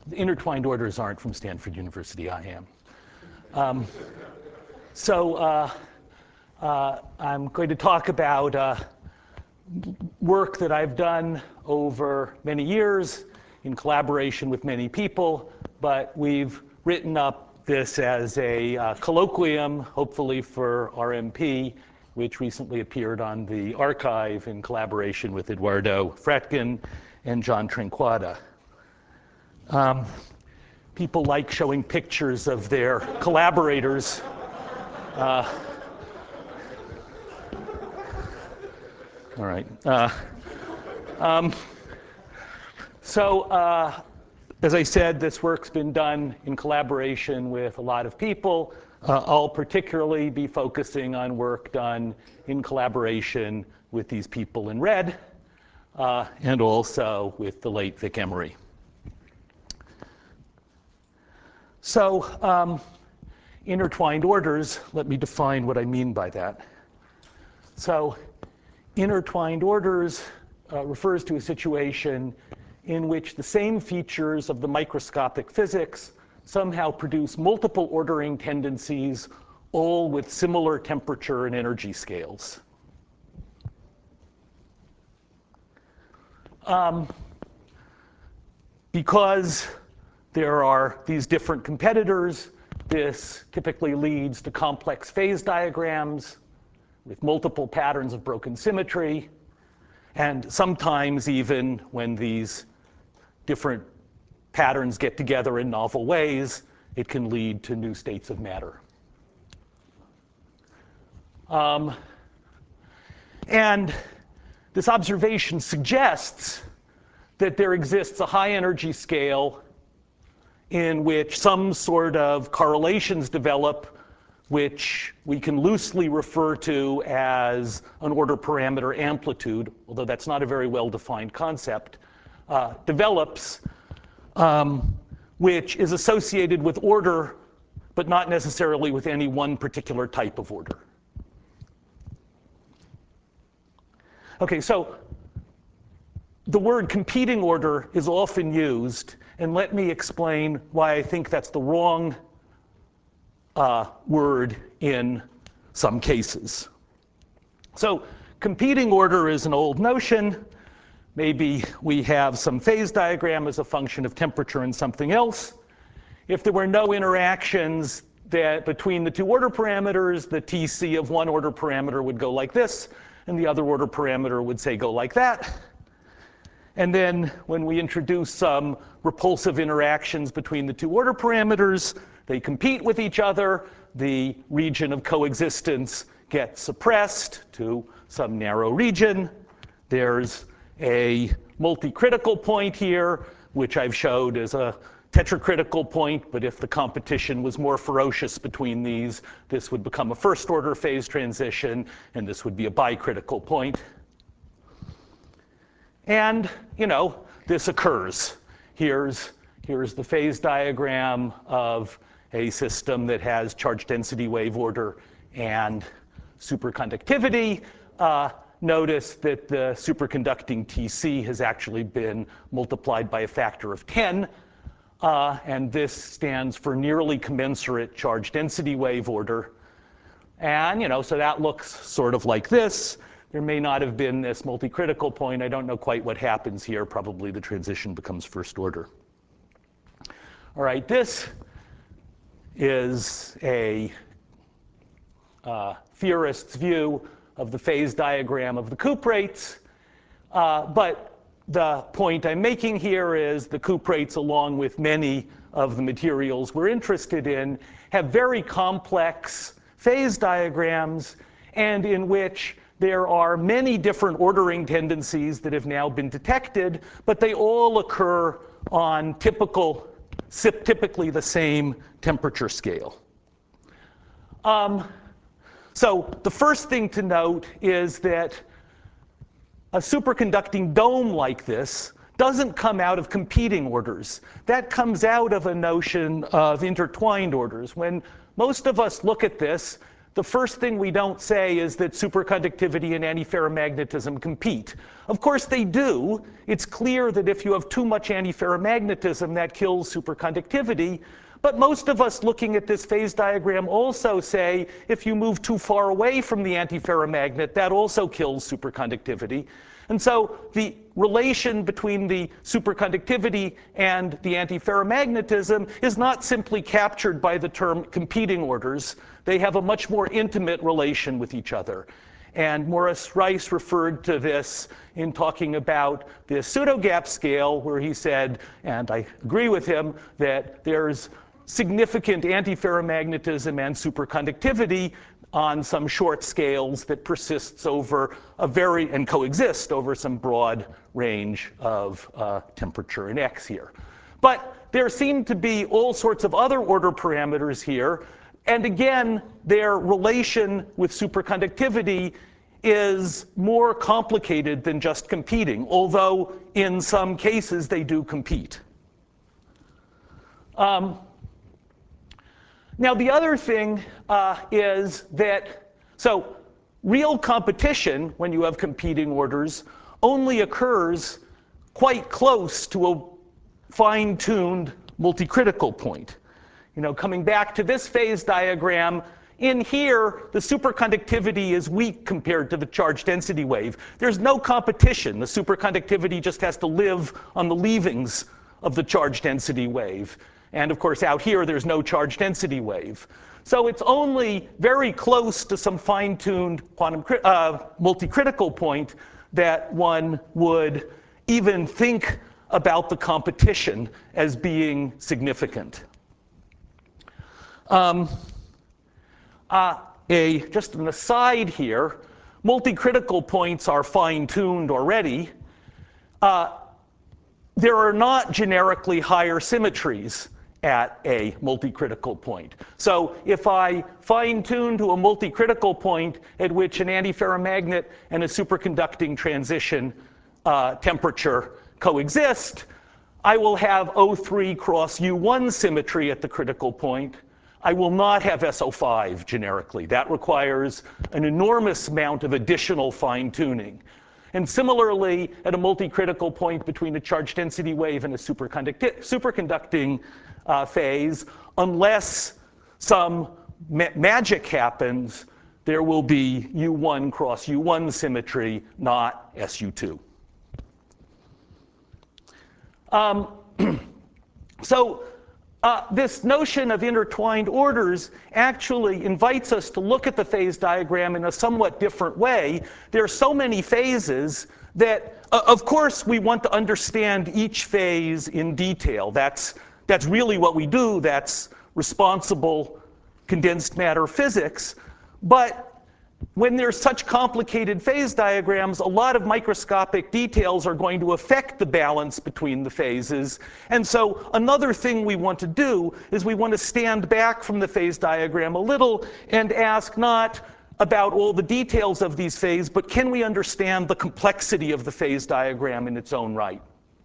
The intertwined orders aren't from Stanford University. I am. So I'm going to talk about work that I've done over many years in collaboration with many people, but we've written up this as a colloquium, hopefully for RMP, which recently appeared on the archive in collaboration with Eduardo Fratkin and John Trinquata. People like showing pictures of their collaborators. All right. As I said, this work's been done in collaboration with a lot of people. I'll particularly be focusing on work done in collaboration with these people in red, and also with the late Vic Emery. So intertwined orders, let me define what I mean by that. So intertwined orders refers to a situation in which the same features of the microscopic physics somehow produce multiple ordering tendencies, all with similar temperature and energy scales. Because there are these different competitors, this typically leads to complex phase diagrams with multiple patterns of broken symmetry. And sometimes even when these different patterns get together in novel ways, it can lead to new states of matter. And this observation suggests that there exists a high energy scale in which some sort of correlations develop, which we can loosely refer to as an order parameter amplitude, although that's not a very well-defined concept, develops, which is associated with order, but not necessarily with any one particular type of order. OK, so the word competing order is often used, and let me explain why I think that's the wrong word in some cases. So competing order is an old notion. Maybe we have some phase diagram as a function of temperature and something else. If there were no interactions between the two order parameters, the TC of one order parameter would go like this, and the other order parameter would, say, go like that. And then when we introduce some repulsive interactions between the two order parameters, they compete with each other. The region of coexistence gets suppressed to some narrow region. There's a multi-critical point here, which I've showed as a tetracritical point. But if the competition was more ferocious between these, this would become a first-order phase transition, and this would be a bicritical point. And this occurs. Here's the phase diagram of a system that has charge density wave order and superconductivity. Notice that the superconducting TC has actually been multiplied by a factor of 10. And this stands for nearly commensurate charge density wave order. And so that looks sort of like this. There may not have been this multi-critical point. I don't know quite what happens here. Probably the transition becomes first order. All right, this is a theorist's view of the phase diagram of the cuprates. But the point I'm making here is the cuprates, along with many of the materials we're interested in, have very complex phase diagrams, and in which there are many different ordering tendencies that have now been detected, but they all occur on typically the same temperature scale. So the first thing to note is that a superconducting dome like this doesn't come out of competing orders. That comes out of a notion of intertwined orders. When most of us look at this, the first thing we don't say is that superconductivity and antiferromagnetism compete. Of course they do. It's clear that if you have too much antiferromagnetism, that kills superconductivity. But most of us looking at this phase diagram also say if you move too far away from the antiferromagnet, that also kills superconductivity. And so the relation between the superconductivity and the antiferromagnetism is not simply captured by the term competing orders. They have a much more intimate relation with each other. And Morris Rice referred to this in talking about the pseudo-gap scale, where he said, and I agree with him, that there's significant antiferromagnetism and superconductivity on some short scales that persists over and coexist over some broad range of temperature in X here. But there seem to be all sorts of other order parameters here. And again, their relation with superconductivity is more complicated than just competing, although in some cases they do compete. Now, the other thing is that, so real competition, when you have competing orders, only occurs quite close to a fine-tuned multicritical point. You know, coming back to this phase diagram, in here, the superconductivity is weak compared to the charge density wave. There's no competition. The superconductivity just has to live on the leavings of the charge density wave. And of course, out here, there's no charge density wave. So it's only very close to some fine-tuned quantum multicritical point that one would even think about the competition as being significant. Just an aside here, multicritical points are fine-tuned already. There are not generically higher symmetries at a multicritical point. So if I fine-tune to a multicritical point at which an antiferromagnet and a superconducting transition temperature coexist, I will have O3 cross U1 symmetry at the critical point. I will not have SO5 generically. That requires an enormous amount of additional fine-tuning. And similarly, at a multicritical point between a charge density wave and a superconducting phase, unless some magic happens, there will be U1 cross U1 symmetry, not SU2. This notion of intertwined orders actually invites us to look at the phase diagram in a somewhat different way. There are so many phases that, of course, we want to understand each phase in detail. That's really what we do. That's responsible condensed matter physics. But when there's such complicated phase diagrams, a lot of microscopic details are going to affect the balance between the phases. And so another thing we want to do is we want to stand back from the phase diagram a little and ask not about all the details of these phases, but can we understand the complexity of the phase diagram in its own right?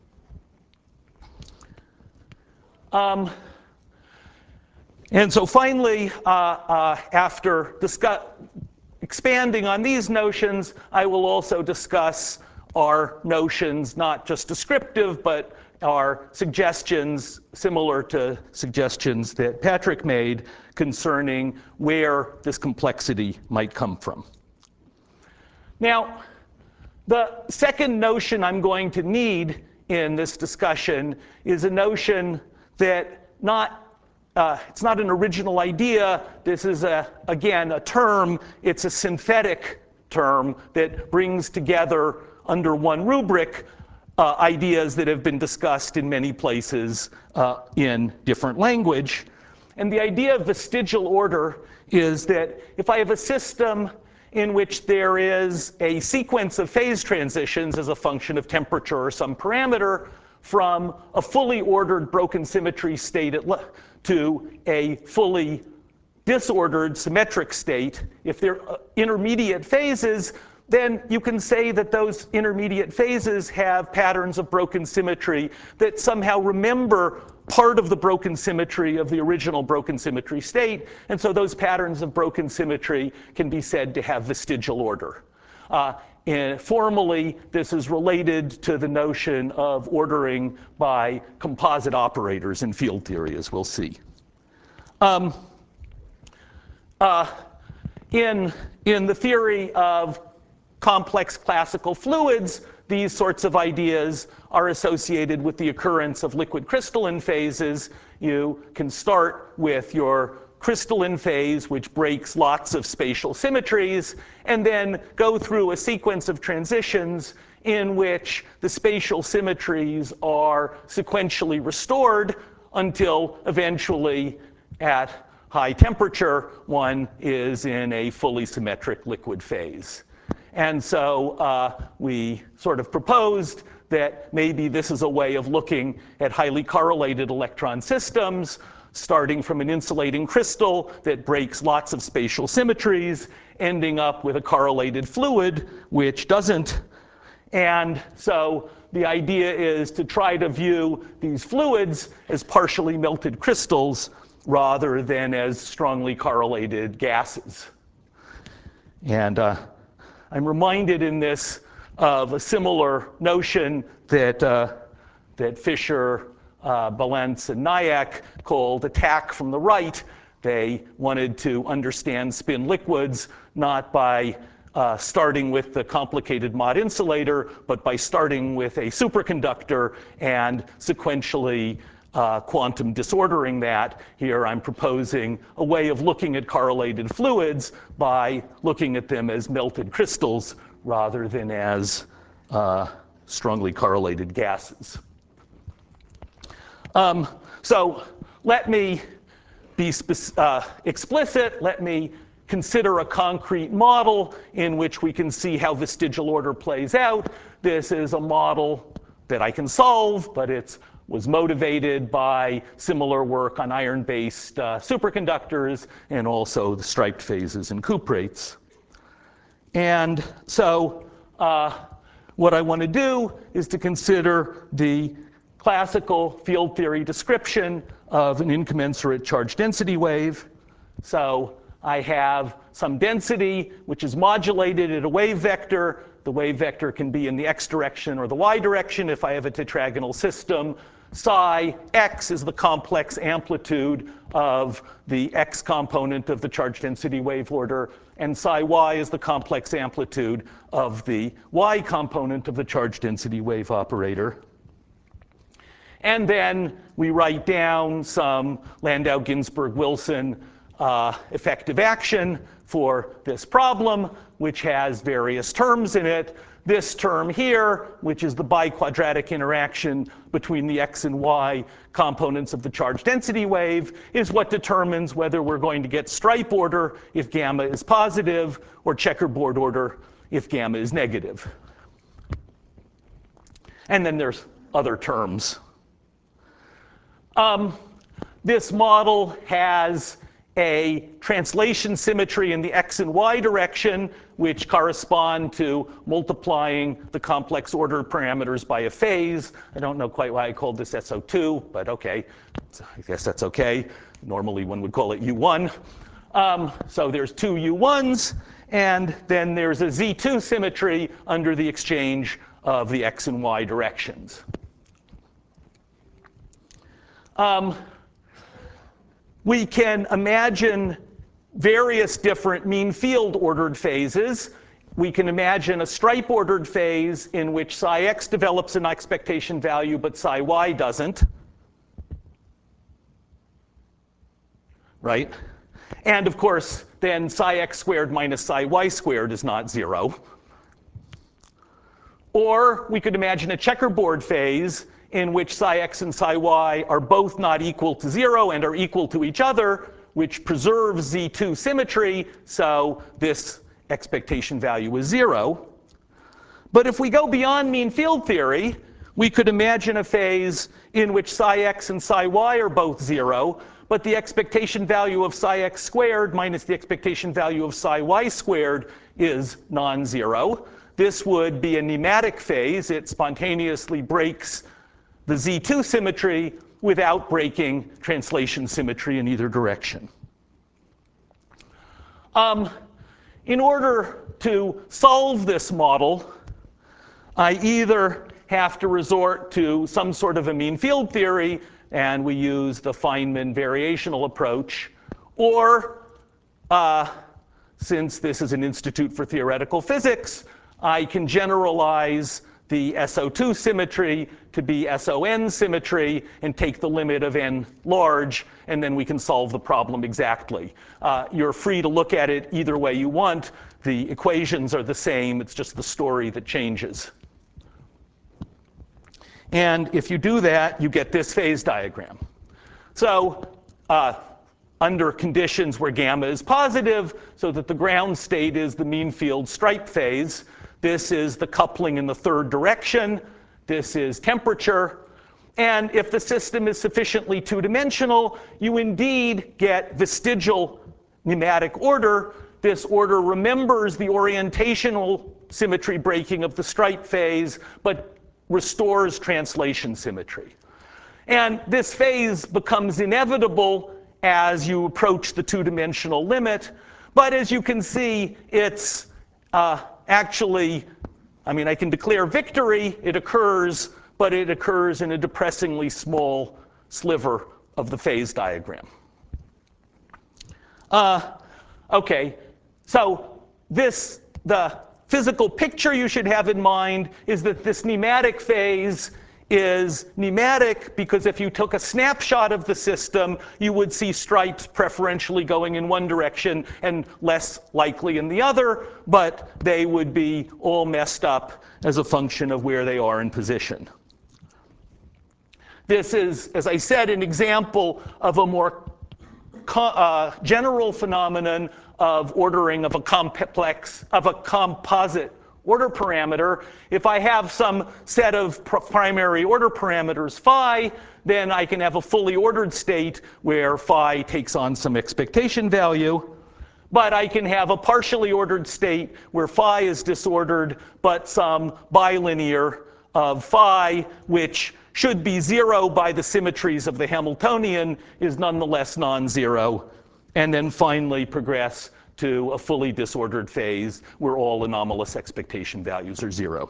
And so finally, after expanding on these notions, I will also discuss our notions, not just descriptive, but our suggestions similar to suggestions that Patrick made concerning where this complexity might come from. Now, the second notion I'm going to need in this discussion is a notion that it's not an original idea. This is, again, a term. It's a synthetic term that brings together under one rubric ideas that have been discussed in many places in different language. And the idea of vestigial order is that if I have a system in which there is a sequence of phase transitions as a function of temperature or some parameter from a fully ordered broken symmetry state to a fully disordered symmetric state, if they're intermediate phases, then you can say that those intermediate phases have patterns of broken symmetry that somehow remember part of the broken symmetry of the original broken symmetry state. And so those patterns of broken symmetry can be said to have vestigial order. Formally, this is related to the notion of ordering by composite operators in field theory, as we'll see. In the theory of complex classical fluids, these sorts of ideas are associated with the occurrence of liquid crystalline phases. You can start with your crystalline phase, which breaks lots of spatial symmetries, and then go through a sequence of transitions in which the spatial symmetries are sequentially restored until eventually, at high temperature, one is in a fully symmetric liquid phase. And so we sort of proposed that maybe this is a way of looking at highly correlated electron systems, starting from an insulating crystal that breaks lots of spatial symmetries, ending up with a correlated fluid, which doesn't. And so the idea is to try to view these fluids as partially melted crystals rather than as strongly correlated gases. And I'm reminded in this of a similar notion that Fisher, Balents, and Nyack called attack from the right. They wanted to understand spin liquids not by starting with the complicated Mott insulator, but by starting with a superconductor and sequentially quantum disordering that. Here I'm proposing a way of looking at correlated fluids by looking at them as melted crystals rather than as strongly correlated gases. So let me be explicit. Let me consider a concrete model in which we can see how vestigial order plays out. This is a model that I can solve, but it was motivated by similar work on iron-based superconductors and also the striped phases and cuprates. And so what I want to do is to consider the classical field theory description of an incommensurate charge density wave. So I have some density, which is modulated at a wave vector. The wave vector can be in the x direction or the y direction if I have a tetragonal system. Psi x is the complex amplitude of the x component of the charge density wave order, and psi y is the complex amplitude of the y component of the charge density wave operator. And then we write down some Landau-Ginzburg-Wilson effective action for this problem, which has various terms in it. This term here, which is the biquadratic interaction between the x and y components of the charge density wave, is what determines whether we're going to get stripe order if gamma is positive or checkerboard order if gamma is negative. And then there's other terms. This model has a translation symmetry in the x and y direction, which correspond to multiplying the complex order parameters by a phase. I don't know quite why I called this SO2, but OK. So I guess that's OK. Normally, one would call it U1. So there's two U1s. And then there's a Z2 symmetry under the exchange of the x and y directions. We can imagine various different mean field ordered phases. We can imagine a stripe ordered phase in which psi x develops an expectation value, but psi y doesn't. Right? And of course, then psi x squared minus psi y squared is not 0. Or we could imagine a checkerboard phase in which psi x and psi y are both not equal to 0 and are equal to each other, which preserves Z2 symmetry, so this expectation value is 0. But if we go beyond mean field theory, we could imagine a phase in which psi x and psi y are both 0, but the expectation value of psi x squared minus the expectation value of psi y squared is non-zero. This would be a nematic phase. It spontaneously breaks the Z2 symmetry without breaking translation symmetry in either direction. In order to solve this model, I either have to resort to some sort of a mean field theory, and we use the Feynman variational approach, or since this is an Institute for Theoretical Physics, I can generalize the SO2 symmetry to be SON symmetry and take the limit of n large, and then we can solve the problem exactly. You're free to look at it either way you want. The equations are the same. It's just the story that changes. And if you do that, you get this phase diagram. So under conditions where gamma is positive, so that the ground state is the mean field stripe phase, this is the coupling in the third direction. This is temperature. And if the system is sufficiently two-dimensional, you indeed get vestigial nematic order. This order remembers the orientational symmetry breaking of the stripe phase, but restores translation symmetry. And this phase becomes inevitable as you approach the two-dimensional limit. But as you can see, it's actually, I can declare victory. It occurs, but it occurs in a depressingly small sliver of the phase diagram. OK, so the physical picture you should have in mind is that this nematic phase is nematic because if you took a snapshot of the system, you would see stripes preferentially going in one direction and less likely in the other, but they would be all messed up as a function of where they are in position. This is, as I said, an example of a more general phenomenon of ordering of a composite order parameter. If I have some set of primary order parameters phi, then I can have a fully ordered state where phi takes on some expectation value. But I can have a partially ordered state where phi is disordered, but some bilinear of phi, which should be 0 by the symmetries of the Hamiltonian, is nonetheless non-zero. And then finally progress to a fully disordered phase where all anomalous expectation values are 0.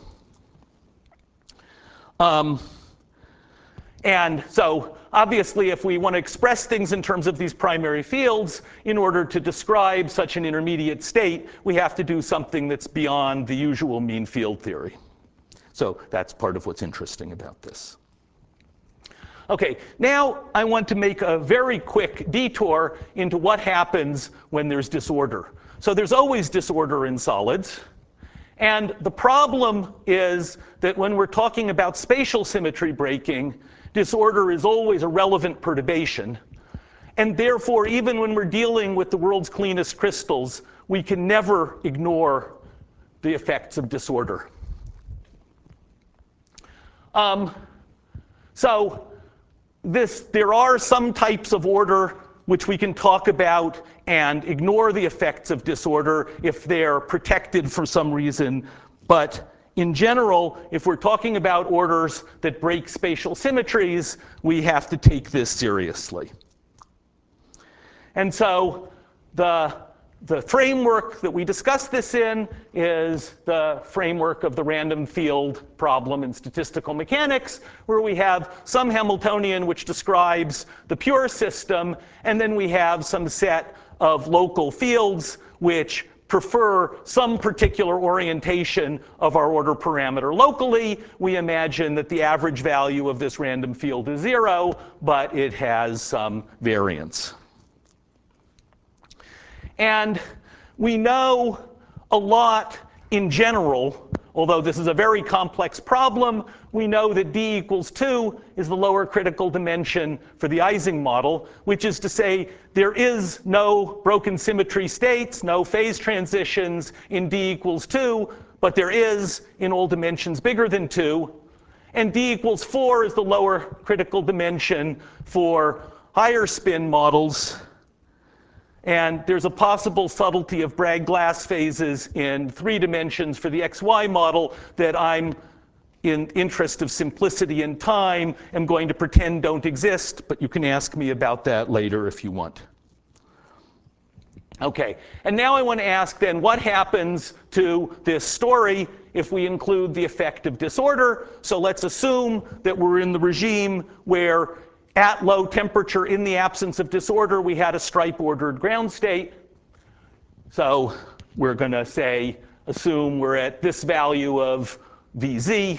And so obviously, if we want to express things in terms of these primary fields, in order to describe such an intermediate state, we have to do something that's beyond the usual mean field theory. So that's part of what's interesting about this. OK, now I want to make a very quick detour into what happens when there's disorder. So there's always disorder in solids. And the problem is that when we're talking about spatial symmetry breaking, disorder is always a relevant perturbation. And therefore, even when we're dealing with the world's cleanest crystals, we can never ignore the effects of disorder. There are some types of order which we can talk about and ignore the effects of disorder if they're protected for some reason. But in general, if we're talking about orders that break spatial symmetries, we have to take this seriously. And so the framework that we discuss this in is the framework of the random field problem in statistical mechanics, where we have some Hamiltonian which describes the pure system, and then we have some set of local fields which prefer some particular orientation of our order parameter locally. We imagine that the average value of this random field is 0, but it has some variance. And we know a lot in general, although this is a very complex problem. We know that d equals 2 is the lower critical dimension for the Ising model, which is to say there is no broken symmetry states, no phase transitions in d equals 2, but there is in all dimensions bigger than 2. And d equals 4 is the lower critical dimension for higher spin models. And there's a possible subtlety of Bragg glass phases in 3 dimensions for the XY model that I'm in interest of simplicity and time, am going to pretend don't exist, but you can ask me about that later if you want. Okay, and now I want to ask then, what happens to this story if we include the effect of disorder? So let's assume that we're in the regime where at low temperature, in the absence of disorder, we had a stripe-ordered ground state. So we're going to say, assume we're at this value of Vz.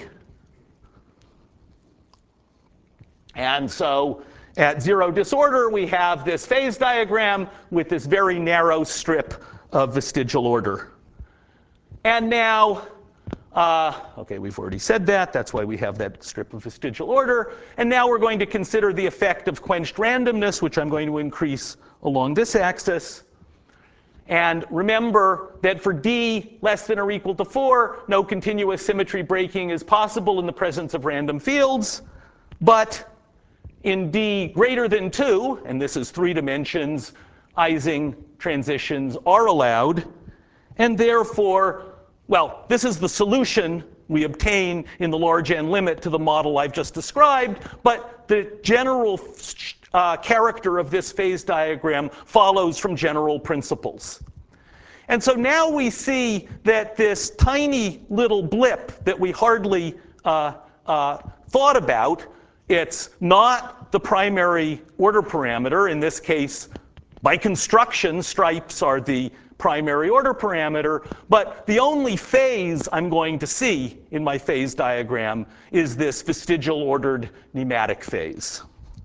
And so at zero disorder, we have this phase diagram with this very narrow strip of vestigial order. And now, okay, we've already said that. That's why we have that strip of vestigial order. And now we're going to consider the effect of quenched randomness, which I'm going to increase along this axis. And remember that for d less than or equal to 4, no continuous symmetry breaking is possible in the presence of random fields. But in d greater than 2, and this is 3 dimensions, Ising transitions are allowed. And therefore, well, this is the solution we obtain in the large n limit to the model I've just described. But the general character of this phase diagram follows from general principles. And so now we see that this tiny little blip that we hardly thought about, it's not the primary order parameter. In this case, by construction, stripes are the primary order parameter. But the only phase I'm going to see in my phase diagram is this vestigial ordered nematic phase.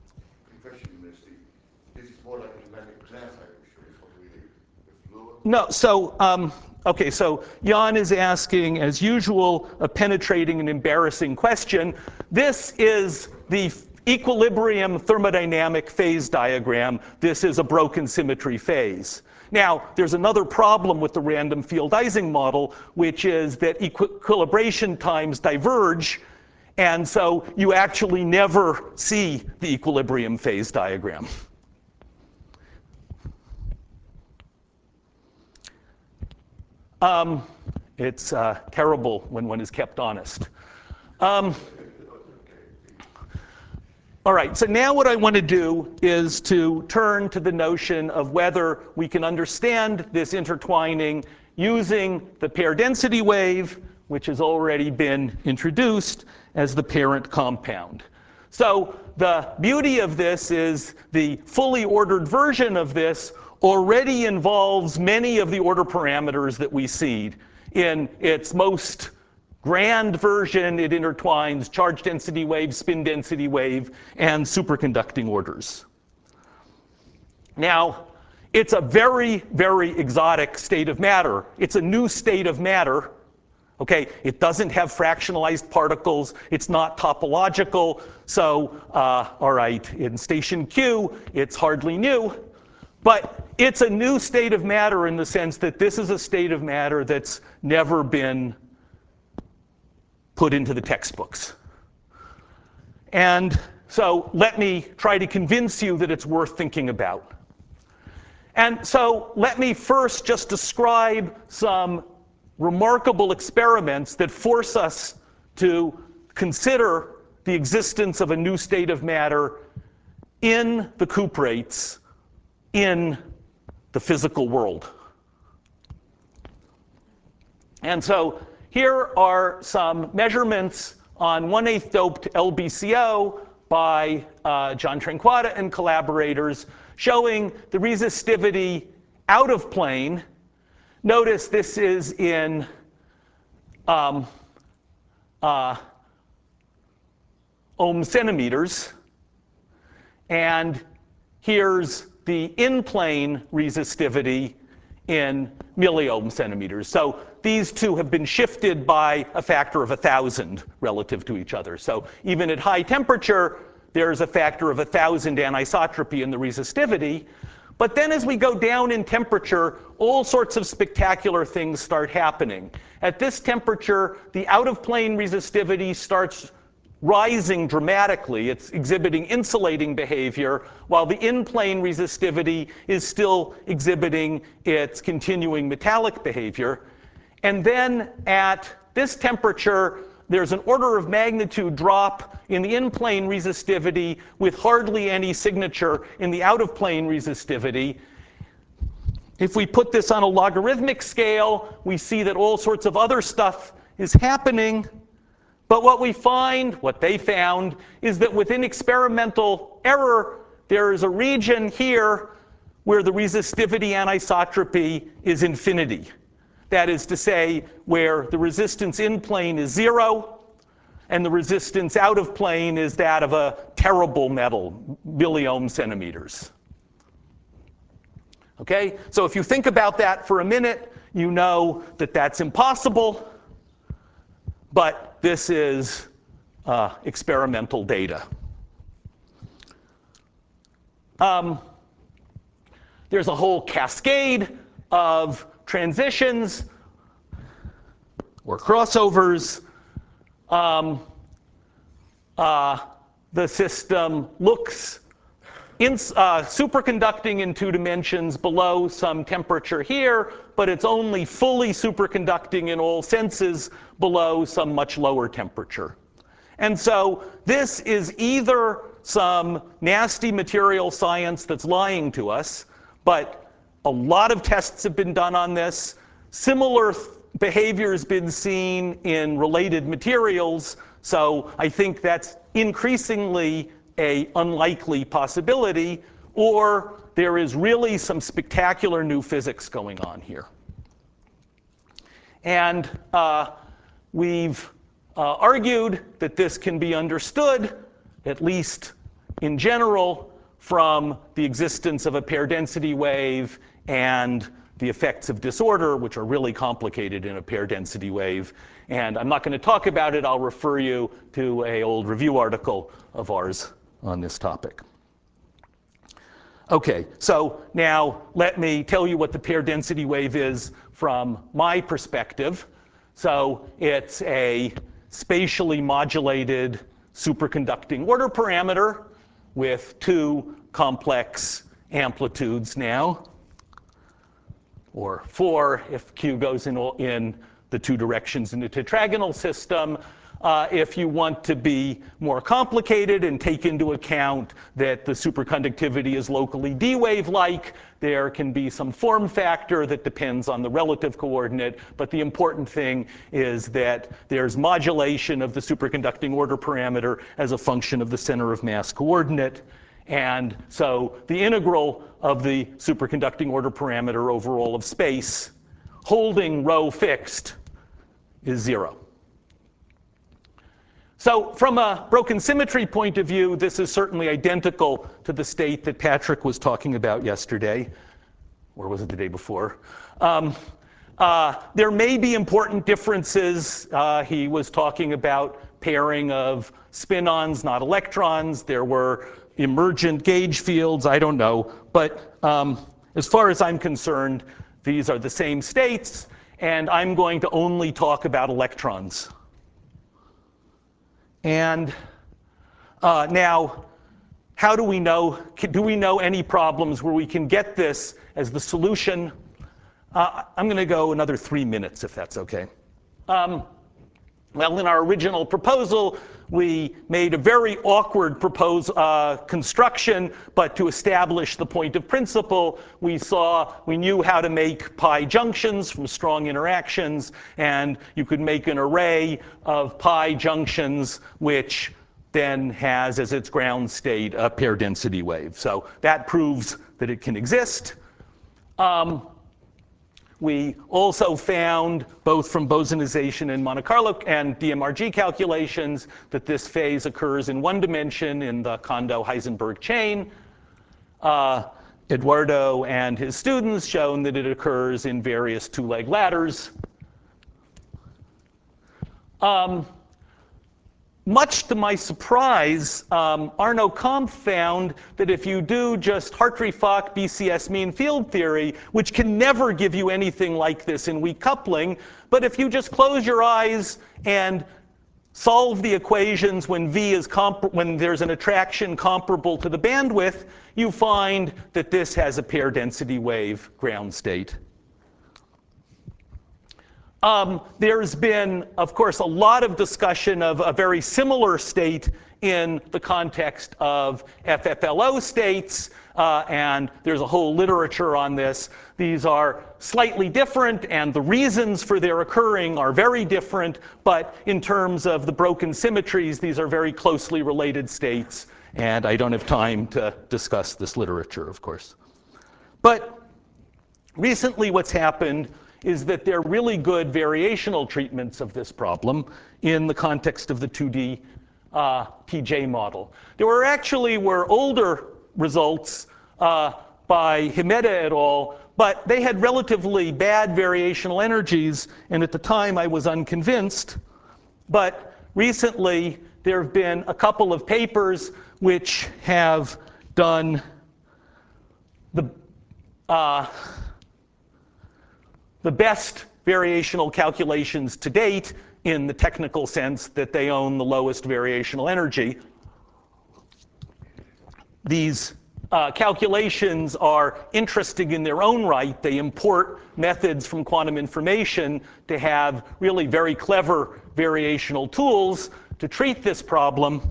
No, so, okay, so Jan is asking, as usual, a penetrating and embarrassing question. This is the equilibrium thermodynamic phase diagram. This is a broken symmetry phase. Now, there's another problem with the random field Ising model, which is that equilibration times diverge. And so you actually never see the equilibrium phase diagram. It's terrible when one is kept honest. All right, so now what I want to do is to turn to the notion of whether we can understand this intertwining using the pair density wave, which has already been introduced as the parent compound. So the beauty of this is the fully ordered version of this already involves many of the order parameters that we see. In its most grand version, it intertwines charge density wave, spin density wave, and superconducting orders. Now, it's a very, very exotic state of matter. It's a new state of matter. Okay, it doesn't have fractionalized particles. It's not topological. So, all right, in station Q, it's hardly new. But it's a new state of matter in the sense that this is a state of matter that's never been put into the textbooks. And so let me try to convince you that it's worth thinking about. And so let me first just describe some remarkable experiments that force us to consider the existence of a new state of matter in the cuprates in the physical world. And so here are some measurements on 1/8 doped LBCO by John Tranquata and collaborators showing the resistivity out of plane. Notice this is in ohm centimeters. And here's the in-plane resistivity in milliohm centimeters. So these two have been shifted by a factor of 1,000 relative to each other. So even at high temperature, there's a factor of 1,000 anisotropy in the resistivity. But then as we go down in temperature, all sorts of spectacular things start happening. At this temperature, the out-of-plane resistivity starts rising dramatically. It's exhibiting insulating behavior, while the in-plane resistivity is still exhibiting its continuing metallic behavior. And then at this temperature, there's an order of magnitude drop in the in-plane resistivity with hardly any signature in the out-of-plane resistivity. If we put this on a logarithmic scale, we see that all sorts of other stuff is happening. But what we find, what they found, is that within experimental error, there is a region here where the resistivity anisotropy is infinity. That is to say, where the resistance in plane is 0, and the resistance out of plane is that of a terrible metal, milliohm centimeters. Okay? So if you think about that for a minute, you know that that's impossible. But this is experimental data. There's a whole cascade of transitions or crossovers. The system looks superconducting in 2 dimensions below some temperature here, but it's only fully superconducting in all senses below some much lower temperature. And so this is either some nasty material science that's lying to us, but a lot of tests have been done on this. Similar behavior has been seen in related materials, so I think that's increasingly an unlikely possibility, or there is really some spectacular new physics going on here. And we've argued that this can be understood, at least in general, from the existence of a pair density wave and the effects of disorder, which are really complicated in a pair density wave. And I'm not going to talk about it. I'll refer you to an old review article of ours on this topic. OK, so now let me tell you what the pair density wave is from my perspective. So it's a spatially modulated superconducting order parameter with 2 complex amplitudes now, or 4 if Q goes in the 2 directions in the tetragonal system. If you want to be more complicated and take into account that the superconductivity is locally D-wave-like, there can be some form factor that depends on the relative coordinate. But the important thing is that there's modulation of the superconducting order parameter as a function of the center of mass coordinate. And so the integral of the superconducting order parameter over all of space, holding rho fixed, is 0. So from a broken symmetry point of view, this is certainly identical to the state that Patrick was talking about yesterday. Or was it the day before? There may be important differences. He was talking about pairing of spin-ons, not electrons. There were emergent gauge fields. I don't know. But as far as I'm concerned, these are the same states. And I'm going to only talk about electrons. And now, how do we know? Do we know any problems where we can get this as the solution? I'm going to go another 3 minutes, if that's OK. Well, in our original proposal, we made a very awkward construction. But to establish the point of principle, we knew how to make pi junctions from strong interactions. And you could make an array of pi junctions, which then has as its ground state a pair density wave. So that proves that it can exist. We also found, both from bosonization and Monte Carlo and DMRG calculations, that this phase occurs in 1 dimension in the Kondo-Heisenberg chain. Eduardo and his students shown that it occurs in various 2-leg ladders. Much to my surprise, Arno Kampf found that if you do just Hartree-Fock BCS mean field theory, which can never give you anything like this in weak coupling, but if you just close your eyes and solve the equations when when there's an attraction comparable to the bandwidth, you find that this has a pair density wave ground state. There's been, of course, a lot of discussion of a very similar state in the context of FFLO states, and there's a whole literature on this. These are slightly different, and the reasons for their occurring are very different, but in terms of the broken symmetries, these are very closely related states, and I don't have time to discuss this literature, of course. But recently what's happened is that there are really good variational treatments of this problem in the context of the 2D PJ model. There were older results by Himeda et al., but they had relatively bad variational energies, and at the time I was unconvinced. But recently there have been a couple of papers which have done the best variational calculations to date in the technical sense that they own the lowest variational energy. These calculations are interesting in their own right. They import methods from quantum information to have really very clever variational tools to treat this problem.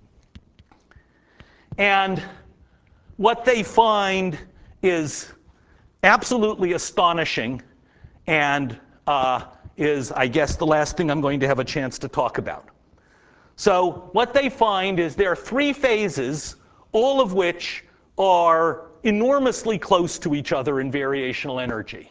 And what they find is absolutely astonishing, and is, I guess, the last thing I'm going to have a chance to talk about. So what they find is there are three phases, all of which are enormously close to each other in variational energy.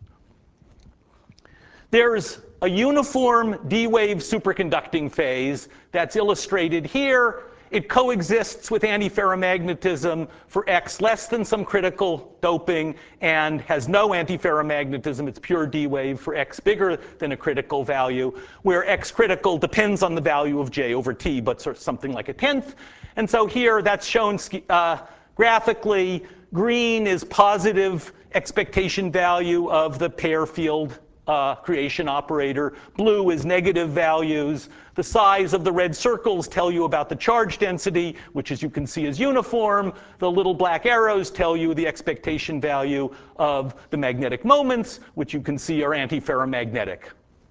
There's a uniform D-wave superconducting phase that's illustrated here. It coexists with antiferromagnetism for x less than some critical doping and has no antiferromagnetism. It's pure D-wave for x bigger than a critical value, where x critical depends on the value of j over t, but sort of something like a tenth. And so here that's shown graphically. Green is positive expectation value of the pair field creation operator. Blue is negative values. The size of the red circles tell you about the charge density, which, as you can see, is uniform. The little black arrows tell you the expectation value of the magnetic moments, which you can see are antiferromagnetic.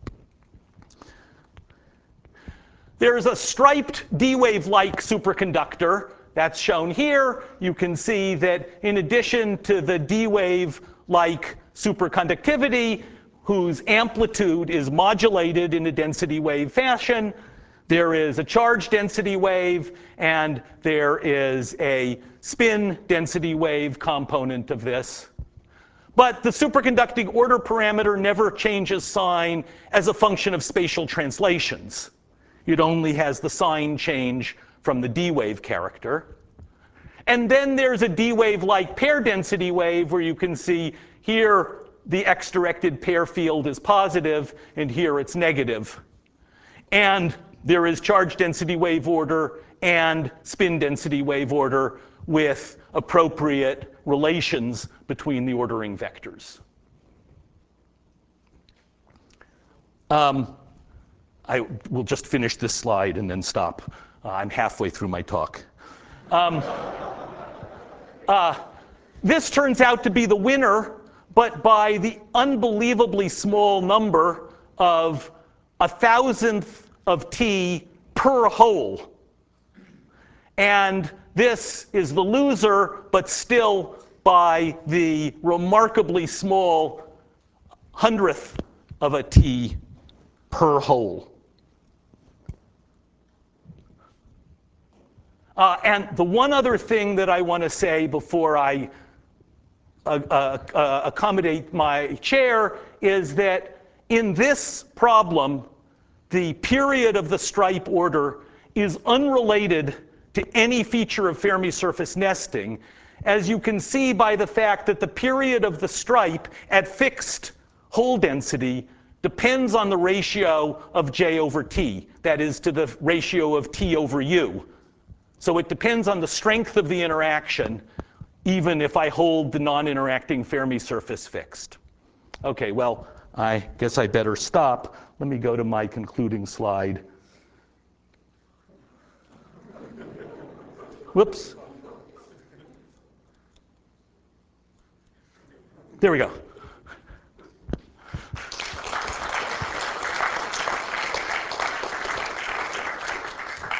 There's a striped D-wave-like superconductor that's shown here. You can see that in addition to the D-wave-like superconductivity, whose amplitude is modulated in a density wave fashion, there is a charge density wave, and there is a spin density wave component of this. But the superconducting order parameter never changes sign as a function of spatial translations. It only has the sign change from the D-wave character. And then there's a D-wave-like pair density wave where you can see here the x-directed pair field is positive, and here it's negative. And there is charge density wave order and spin density wave order with appropriate relations between the ordering vectors. I will just finish this slide and then stop. I'm halfway through my talk. This turns out to be the winner, but by the unbelievably small number of 1,000th of t per hole. And this is the loser, but still by the remarkably small 100th of a t per hole. And the one other thing that I want to say before I accommodate my chair is that in this problem, the period of the stripe order is unrelated to any feature of Fermi surface nesting, as you can see by the fact that the period of the stripe at fixed hole density depends on the ratio of j over t, that is, to the ratio of t over u. So it depends on the strength of the interaction, even if I hold the non-interacting Fermi surface fixed. OK, well, I guess I better stop. Let me go to my concluding slide. Whoops. There we go.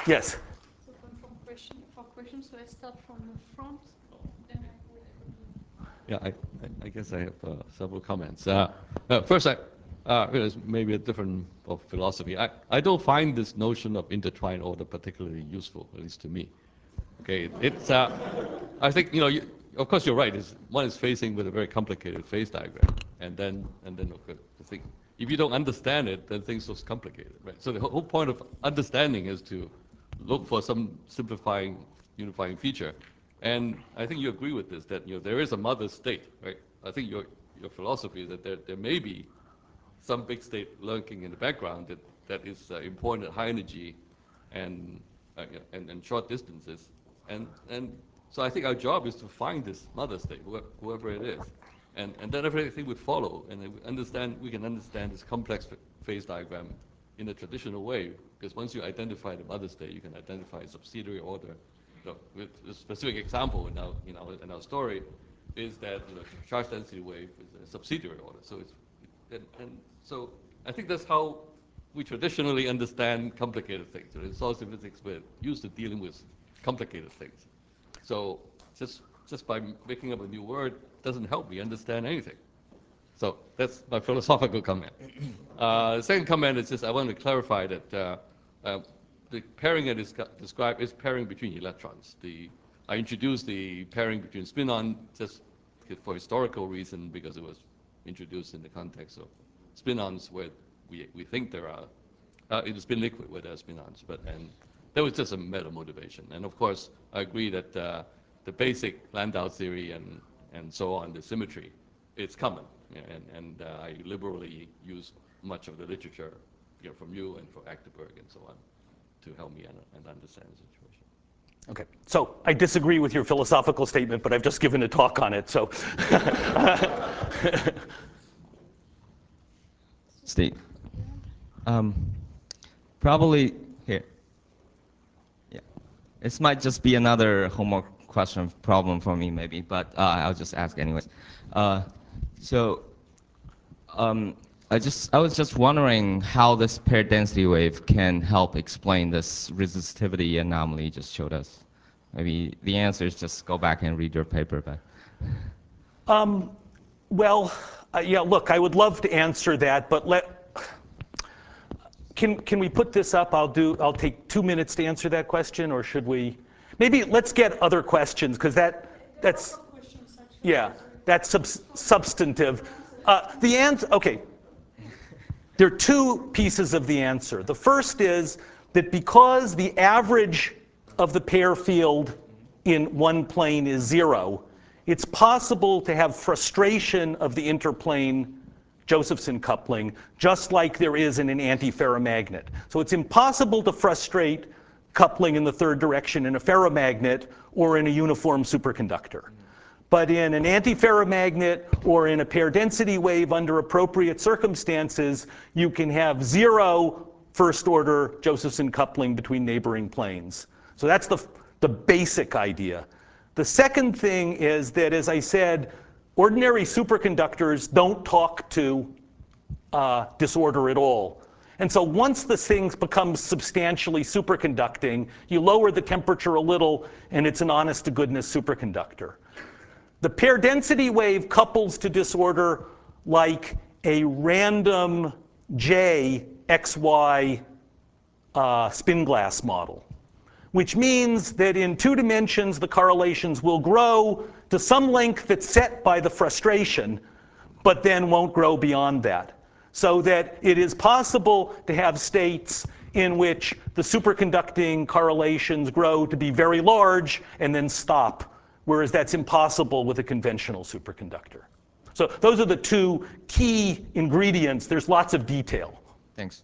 Yes. So for questions, so I start from the front, then I will continue. Yeah, I guess I have several comments. First, it's maybe a different of philosophy. I don't find this notion of intertwined order particularly useful, at least to me. Okay, it's. I think of course you're right. One is facing with a very complicated phase diagram, and then okay, the thing. If you don't understand it, then things look complicated, right? So the whole point of understanding is to look for some simplifying, unifying feature. And I think you agree with this, that there is a mother state, right? I think your philosophy is that there may be some big state lurking in the background that is important at high energy and, and short distances. And so I think our job is to find this mother state, whoever it is. And then everything would follow. And we can understand this complex phase diagram in a traditional way, because once you identify the mother state, you can identify a subsidiary order. With a specific example in our story is that charge density wave is a subsidiary order. So so I think that's how we traditionally understand complicated things. In solid physics, we're used to dealing with complicated things. So just by making up a new word doesn't help me understand anything. So that's my philosophical comment. The second comment is just I want to clarify that the pairing that is described is pairing between electrons. I introduced the pairing between spin-on just for historical reason because it was introduced in the context of spin-ons where we think there are, in the spin liquid where there are spin-ons, and that was just a meta motivation. And of course, I agree that the basic Landau theory and so on, the symmetry, it's common. And I liberally use much of the literature from you and from Achterberg and so on to help me and understand the situation. Okay, so I disagree with your philosophical statement, but I've just given a talk on it, so. Steve. Probably here. Yeah, this might just be another homework question problem for me, maybe, but I'll just ask anyways. I was just wondering how this paired density wave can help explain this resistivity anomaly you just showed us. Maybe the answer is just go back and read your paper, but. Well, yeah, look, I would love to answer that, but can we put this up? I'll take 2 minutes to answer that question, or should we? Maybe let's get other questions, because that's yeah, that's substantive. Okay. There are two pieces of the answer. The first is that because the average of the pair field in one plane is 0, it's possible to have frustration of the interplane Josephson coupling, just like there is in an antiferromagnet. So it's impossible to frustrate coupling in the third direction in a ferromagnet or in a uniform superconductor. But in an antiferromagnet or in a pair density wave under appropriate circumstances, you can have 0 first order Josephson coupling between neighboring planes. So that's the basic idea. The second thing is that, as I said, ordinary superconductors don't talk to disorder at all. And so once the thing becomes substantially superconducting, you lower the temperature a little, and it's an honest to goodness superconductor. The pair density wave couples to disorder like a random J XY spin glass model, which means that in 2 dimensions, the correlations will grow to some length that's set by the frustration, but then won't grow beyond that. So that it is possible to have states in which the superconducting correlations grow to be very large and then stop, whereas that's impossible with a conventional superconductor. So those are the 2 key ingredients. There's lots of detail. Thanks.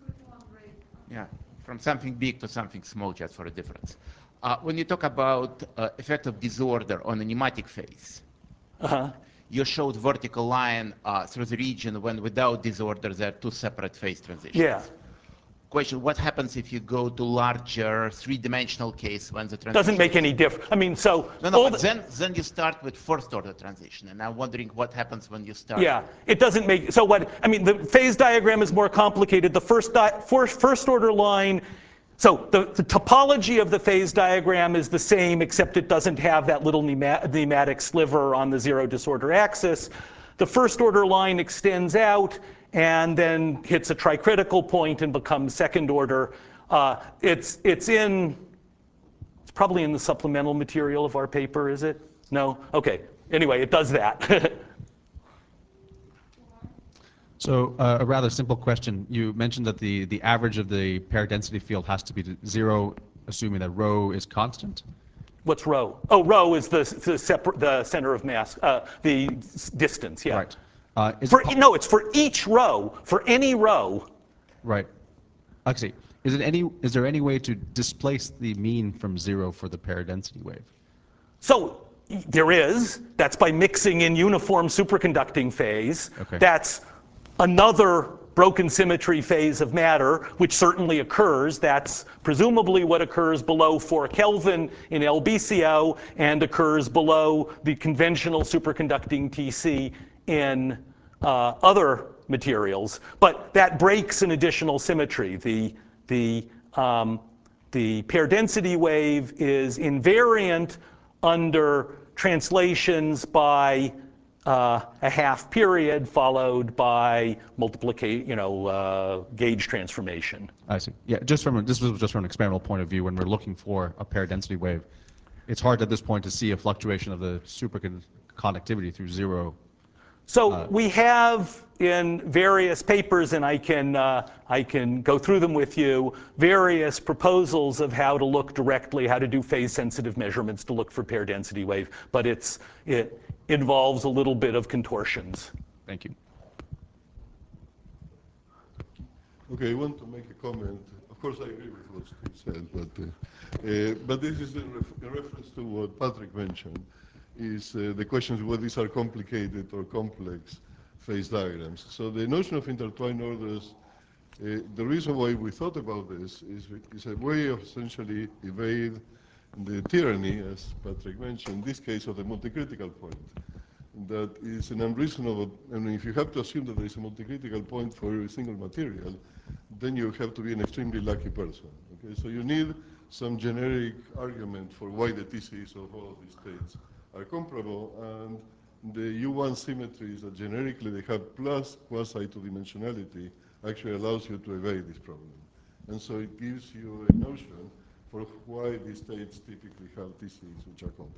Yeah, from something big to something small, just for a difference. When you talk about effect of disorder on a pneumatic phase, you showed vertical line through the region when without disorder there are 2 separate phase transitions. Yeah. Question, what happens if you go to larger 3-dimensional case when the transition doesn't make any difference. I mean, so no, but then you start with first order transition, and I'm wondering what happens when you start. Yeah, it doesn't make, so what, I mean, the phase diagram is more complicated. The first order line So the topology of the phase diagram is the same, except it doesn't have that little nematic sliver on the zero disorder axis. The first order line extends out and then hits a tricritical point and becomes second order. It's probably in the supplemental material of our paper, is it? No? Okay. Anyway, it does that. So a rather simple question. You mentioned that the average of the pair density field has to be 0, assuming that rho is constant? What's rho? Oh, rho is the center of mass, the distance, yeah. Right. No, it's for each row, for any row. Right. I see. Is there any way to displace the mean from 0 for the pair density wave? So there is. That's by mixing in uniform superconducting phase. Okay. That's another broken symmetry phase of matter, which certainly occurs. That's presumably what occurs below 4 Kelvin in LBCO and occurs below the conventional superconducting TC in other materials. But that breaks an additional symmetry. The pair density wave is invariant under translations by a half period followed by gauge transformation. I see. Yeah, this was just from an experimental point of view. When we're looking for a pair density wave, it's hard at this point to see a fluctuation of the superconductivity through 0. So we have in various papers, and I can go through them with you, various proposals of how to look directly, how to do phase-sensitive measurements to look for pair density wave. But it involves a little bit of contortions. Thank you. Okay, I want to make a comment. Of course, I agree with what Steve said, but this is in reference to what Patrick mentioned, is the question of whether these are complicated or complex phase diagrams. So the notion of intertwined orders, the reason why we thought about this is a way of essentially evade the tyranny, as Patrick mentioned, in this case of the multicritical point. That is an unreasonable, I mean, if you have to assume that there is a multicritical point for every single material, then you have to be an extremely lucky person. Okay, so you need some generic argument for why the TCs of all of these states are comparable, and the U1 symmetries that generically they have plus quasi two-dimensionality actually allows you to evade this problem. And so it gives you a notion for why these states typically have TCs which are comparable.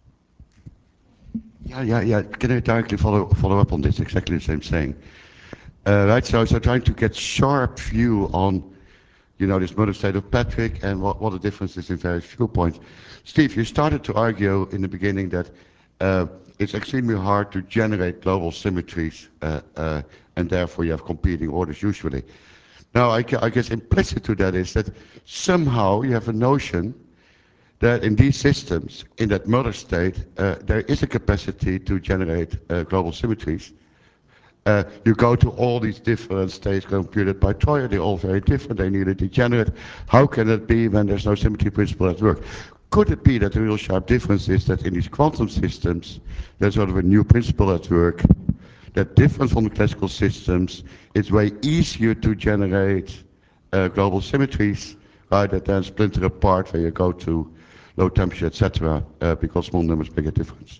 Yeah. Can I directly follow up on this? Exactly the same thing. Right. So trying to get sharp view on, this model state of Patrick and what the difference is in various viewpoints. Steve, you started to argue in the beginning that it's extremely hard to generate global symmetries, and therefore you have competing orders usually. Now, I guess implicit to that is that somehow you have a notion that in these systems, in that mother state, there is a capacity to generate global symmetries. You go to all these different states computed by Troyer, they're all very different, they need a degenerate. How can it be when there's no symmetry principle at work? Could it be that the real sharp difference is that in these quantum systems, there's sort of a new principle at work that different from the classical systems, it's way easier to generate global symmetries rather than splinter apart where you go to low temperature, etc., because small numbers make a difference.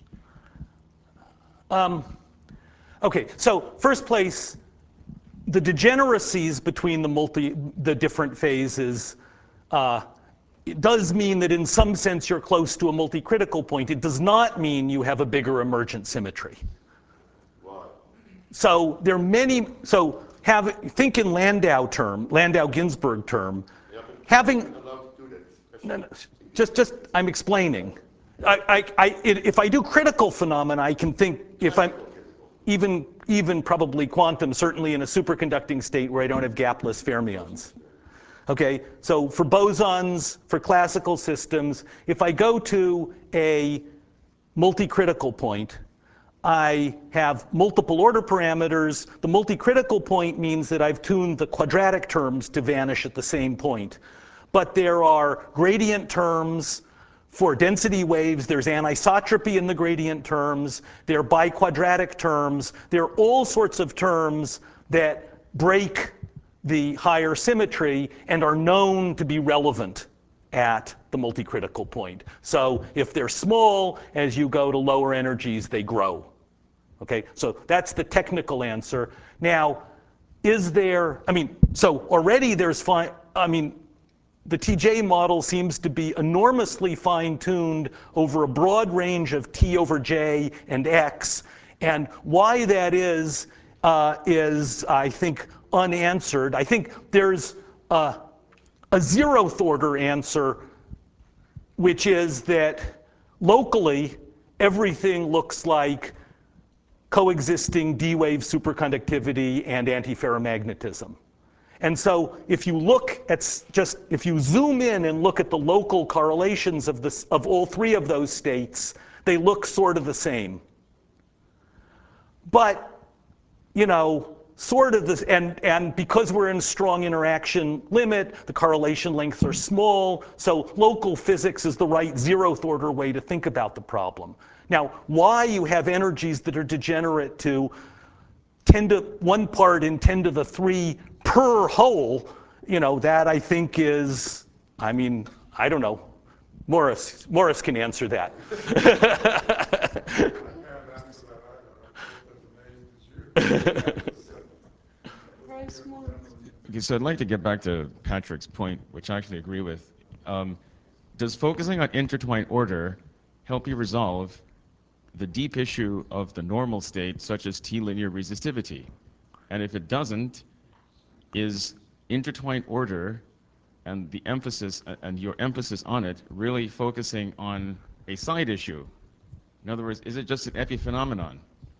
Okay, so first place, the degeneracies between the different phases, it does mean that in some sense you're close to a multi-critical point. It does not mean you have a bigger emergent symmetry. Why? So there are many, think in Landau-Ginzburg term, having, no, just I'm explaining. If I do critical phenomena, I can think, if I'm, even probably quantum, certainly in a superconducting state where I don't have gapless fermions. Okay, so for bosons, for classical systems, if I go to a multi-critical point, I have multiple order parameters. The multi-critical point means that I've tuned the quadratic terms to vanish at the same point. But there are gradient terms for density waves. There's anisotropy in the gradient terms. There are biquadratic terms. There are all sorts of terms that break the higher symmetry and are known to be relevant at the multicritical point. So if they're small, as you go to lower energies, they grow. Okay, so that's the technical answer. Now, is there, so already there's the TJ model seems to be enormously fine-tuned over a broad range of T over J and X. And why that is, I think, unanswered. I think there's a 0th order answer, which is that locally, everything looks like coexisting D-wave superconductivity and antiferromagnetism. And so if you look at if you zoom in and look at the local correlations of all 3 of those states, they look sort of the same. But, sort of this, and because we're in a strong interaction limit, the correlation lengths are small, so local physics is the right 0th order way to think about the problem. Now, why you have energies that are degenerate to 1 part in 10 to the 3 per hole, that I think is, I don't know. Morris can answer that. Okay, so I'd like to get back to Patrick's point, which I actually agree with. Does focusing on intertwined order help you resolve the deep issue of the normal state, such as T-linear resistivity? And if it doesn't, is intertwined order and the emphasis and your emphasis on it really focusing on a side issue? In other words, is it just an epiphenomenon?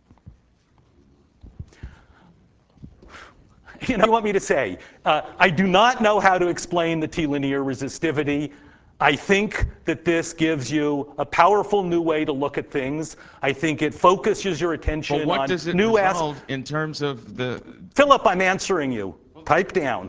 You know what you want me to say? I do not know how to explain the T-linear resistivity. I think that this gives you a powerful new way to look at things. I think it focuses your attention on new But what does it resolve in terms of the... Philip, I'm answering you. Type down.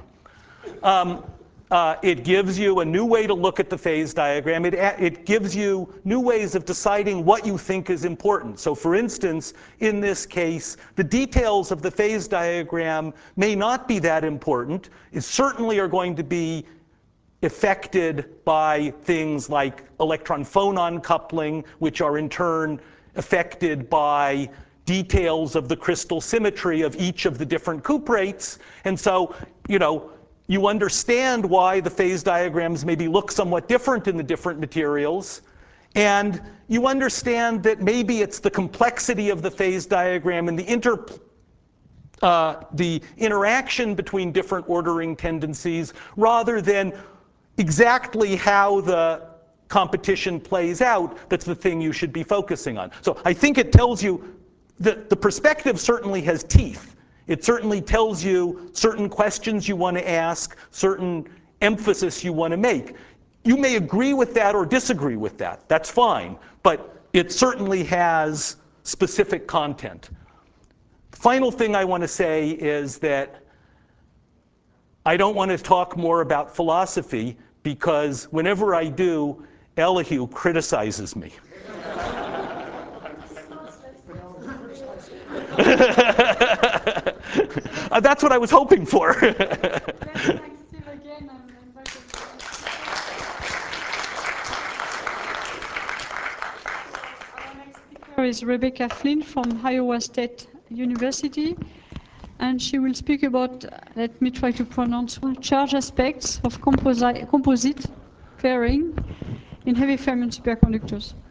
It gives you a new way to look at the phase diagram. It gives you new ways of deciding what you think is important. So for instance, in this case, the details of the phase diagram may not be that important. It certainly are going to be affected by things like electron-phonon coupling, which are in turn affected by details of the crystal symmetry of each of the different cuprates. And so, you understand why the phase diagrams maybe look somewhat different in the different materials. And you understand that maybe it's the complexity of the phase diagram and the interaction between different ordering tendencies rather than exactly how the competition plays out that's the thing you should be focusing on. So I think it tells you that the perspective certainly has teeth. It certainly tells you certain questions you want to ask, certain emphasis you want to make. You may agree with that or disagree with that. That's fine. But it certainly has specific content. The final thing I want to say is that I don't want to talk more about philosophy because whenever I do, Elihu criticizes me. That's what I was hoping for. Is Rebecca Flynn from Iowa State University, and she will speak about, let me try to pronounce, charge aspects of composite pairing in heavy fermion superconductors.